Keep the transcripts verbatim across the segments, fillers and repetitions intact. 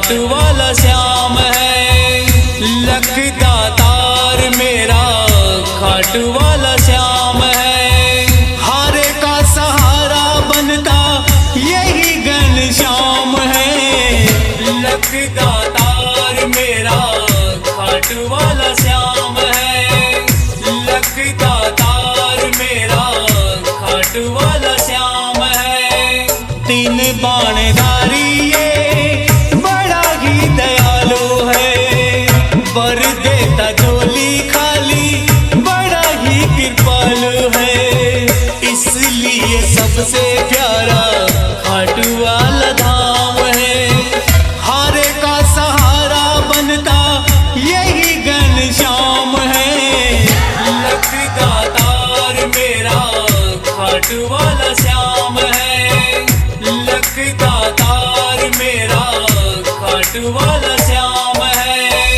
खाट वाला श्याम है। लखदा तार मेरा खाट वाला श्याम है। हारे का सहारा बनता यही घनश्याम है। लखदा तार मेरा खाट वाला श्याम है। लखदा तार मेरा खाट वाला श्याम है। तीन बाणधारी ये बड़ा ही दयालु है। वर देता झोली खाली बड़ा ही कृपालु है। इसलिए सबसे प्यारा खाट वाला धाम है। हारे का सहारा बनता यही घनश्याम है। लखदा तार मेरा खाट वाला श्याम है। लखदा तार मेरा खाट वाला श्याम है।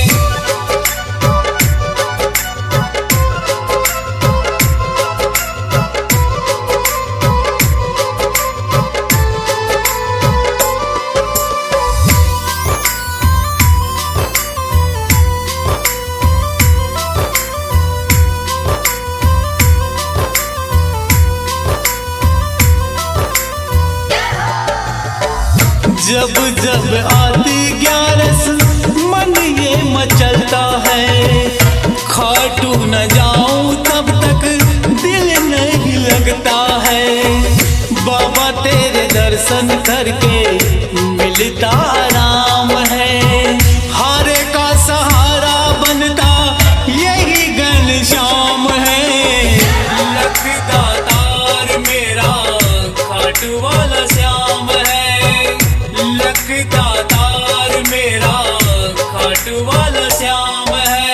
जब जब आती ग्यारस मन ये मचलता है। खाटू न जाऊं तब तक दिल नहीं लगता है। बाबा तेरे दर्शन करके मिलता आराम है। हारे का सहारा बनता यही घनश्याम है। लखदा तार मेरा खाट वाला श्याम है। लखदा तार मेरा खाट वाला श्याम है।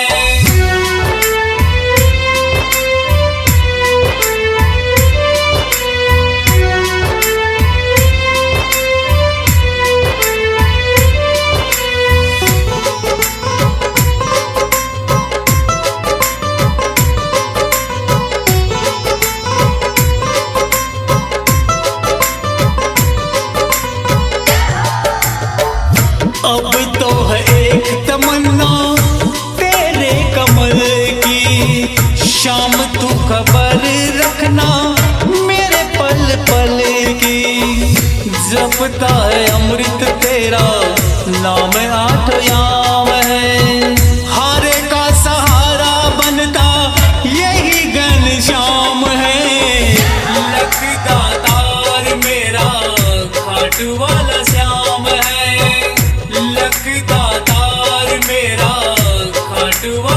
अब तो है एक तमन्ना तेरे कमल की। शाम तू खबर रखना मेरे पल पल की। जपता है अमृत तेरा नाम आठ याम है। हारे का सहारा बनता यही घनश्याम है। लखदा तार मेरा खाट वाला श्याम है। लखदा तार मेरा खाट